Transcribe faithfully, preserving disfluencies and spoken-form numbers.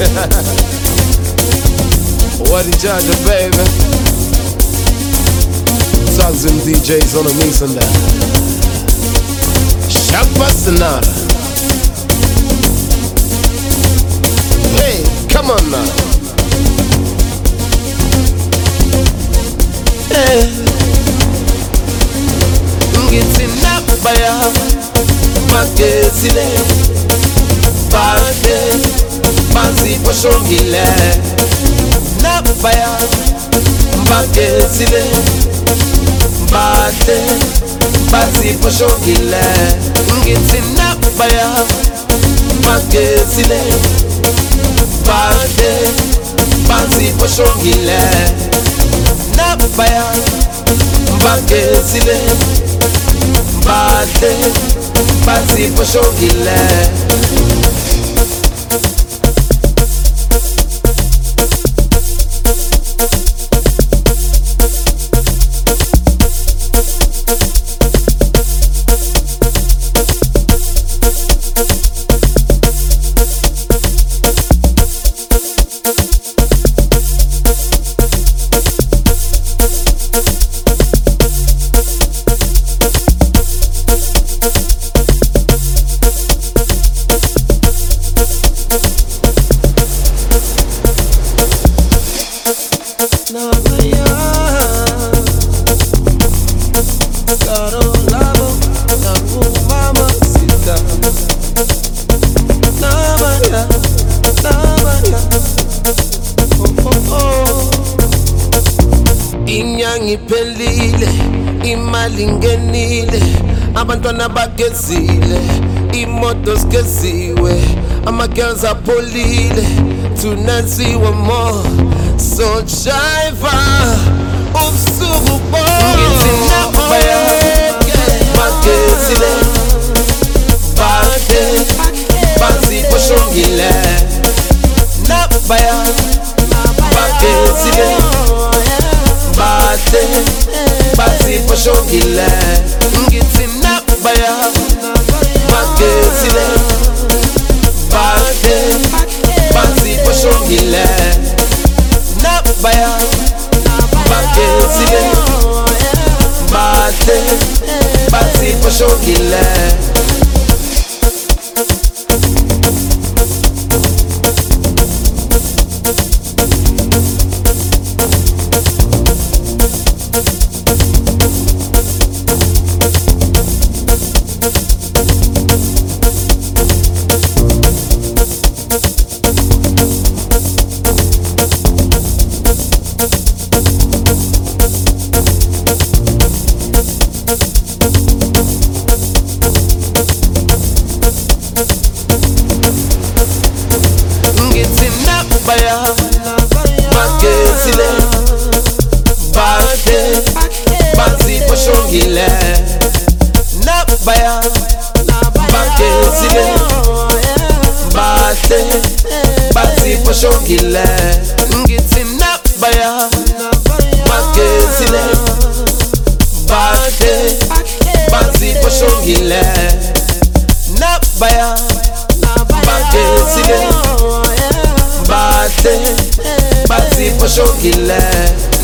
What the judge, baby? Songs and D Js on a mix and that. Shabba Sonata. Hey, come on now. Hey, getting up by a magazine. Party, fancy for showgile. Up by a magazine. Party, fancy for showgile. Getting up by a magazine. Party, fancy for showgile. Nabaya, Mbagezile, Mbate, Mbati Poshogile. Iphelile imali ngenile abantwana bagezile imoto skeziwe ama girls apholile tonight we want more so driver ubusuku bonke nabaya bagezile bade bazi poshongile nabaya bagezile Bate, bate for shogile. Getting up by a magazine. Bate, bate for shogile. Nap by a magazine. Bate, bate for shogile. Baya, magazine, bate, bate for shogile. Nabaya, magazine, bate, bate for shogile. Getting up baya, magazine, bate, bate for shogile. Nabaya, magazine. Bate, bate for shogile.